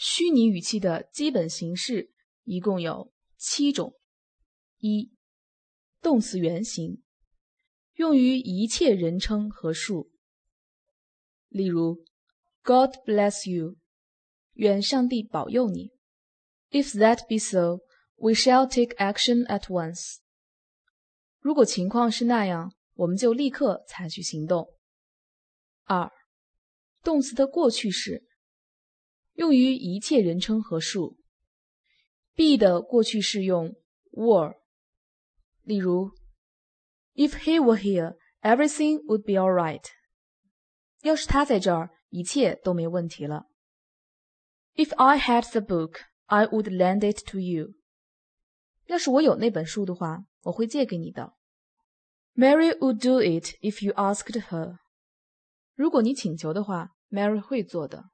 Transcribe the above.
虚拟语气的基本形式一共有7种。1. 动词原形，用于一切人称和数。例如 God bless you， 愿上帝保佑你。If that be so, we shall take action at once。 如果情况是那样，我们就立刻采取行动。2. 动词的过去式，用于一切人称和数。be 的过去式用 were。例如 If he were here, everything would be all right。 要是他在这儿，一切都没问题了。If I had the book, I would lend it to you。 要是我有那本书的话，我会借给你的。Mary would do it if you asked her。 如果你请求的话， Mary 会做的。